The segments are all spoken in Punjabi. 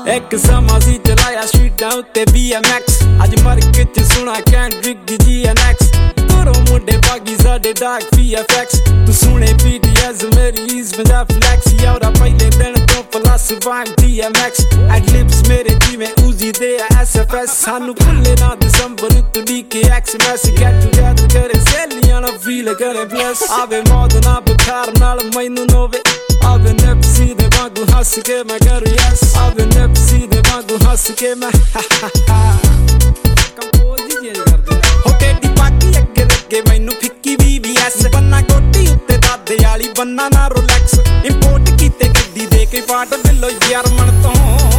एक समा सी चलाया स्ट्रीटां उत्ते BMX अज मार्केट च सुना कैंड्रिक दी GNX तोरो मुंडे बागी साडे डार्क VFX तू सुने BTS मेरी ईज पंजाब फ्लैक्स यारा पहले दिन तो प्लस वाइम DMX एडलिप्स मेरे जिवें उजी दे SFS सानू खुले ना दिसंबर तू DKX मैस गेट टुगेदर करे सहेलियां ना फील करे ब्लेस आवे मौत ना बुखार नाल मैनू नोवे आवे नेप्सी दे वांगू हंस के मैं कर यस आवे नेप्सी दे वांगू हंस के मैं कंपोज जी कर दे हो टेडी पाकी अगे लगे मैनू फिक्की VVS बन्ना गोटी उत्ते दादे वाली बन्ना ना रोलेक्स इंपोर्ट कीते गड्डी दे के पाट बिलो जर्मन तो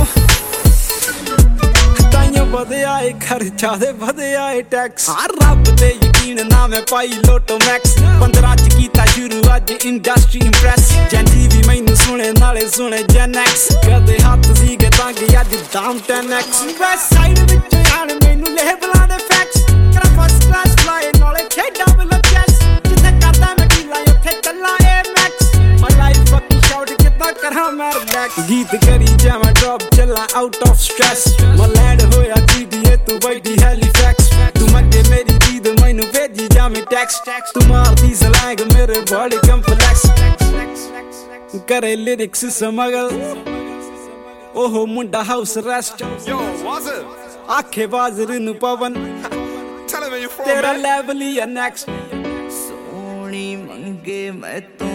ਵਧੇ ਆਏ ਖਰਚਾ ਦੇ ਵਧੇ ਆਏ ਟੈਕਸ ਆ ਰੱਬ ਤੇ ਯਕੀਨ ਨਾ ਮੈਂ ਪਾਈ ਲੋਟੋ ਮੈਕਸ 15 ਚ ਕੀਤਾ ਸ਼ੁਰੂ ਅੱਜ ਇੰਡਸਟਰੀ ਇੰਪ੍ਰੈਸ ਜੈਂਜੀ ਵੀ ਮੈਨੂੰ ਸੁਣੇ ਨਾਲੇ ਸੁਣੇ ਜੈਨੈਕਸ ਕਦੇ ਹੱਥ ਸੀਗੇ ਤੰਗ ਅੱਜ ਦਾਮ 10x ਵੈਸਟ ਸਾਈਡ ਵਿੱਚ ਆਣ ਮੈਨੂੰ ਲੇਬਲਾਂ ਦੇ ਫੈਕਸ ਕਰਾ ਫਸਟ ਕਲਾਸ ਫਲਾਈ ਨਾਲੇ ਖੇਡਾਂ ਵੱਲੋਂ ਚੈਸ ਜਿੱਥੇ ਕਰਦਾ ਮੈਂ ਢੀਲਾ ਉੱਥੇ ਚੱਲਾਂ ਇਹ ਮੈਕਸ ਮਾਈ ਲਾਈਫ ਫੱਕੀ ਸ਼ਾਊਟ ਕਿੱਦਾਂ ਕਰਾਂ ਮੈਂ ਰਿਲੈਕਸ ਗੀਤ ਕਰੀ ਜਾਵਾਂ ਡ੍ਰੌਪ ਚੱਲਾਂ ਆਊਟ ਆਫ ਸਟ੍ਰੈਸ ਮੈਂ ਲੈਂਡ ਹੋਇਆ TDA ਤੂੰ ਬੈਠੀ ਹੈਲੀਫੈਕਸ ਤੂੰ ਮੰਗੇ ਮੇਰੀ ਦੀਦ ਮੈਨੂੰ ਭੇਜੀ ਜਾਵੀਂ ਟੈਕਸਟ ਤੂੰ ਮਾਰਦੀ ਸਲੈਂਗ ਮੇਰੇ ਬੜੀ ਕੰਪਲੈਕਸ ਕਰੇ ਲਿਰਿਕਸ ਸਮਗਲ ਉਹ ਮੁੰਡਾ ਹਾਊਸ ਅਰੈਸਟ ਆਖੇ ਬਾਜ਼ਰ ਨੂੰ ਪਵਨ ਤੇਰਾ ਲੈਵਲ ਹੀ ਆ ਨੈਕਸਟ ਸੋਹਣੀ ਮੰਗੇ ਮੈਂ ਤੋਂ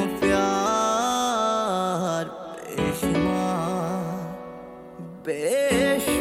ਪਿਆਰ ਬੇਸ਼ੁਮਾਰ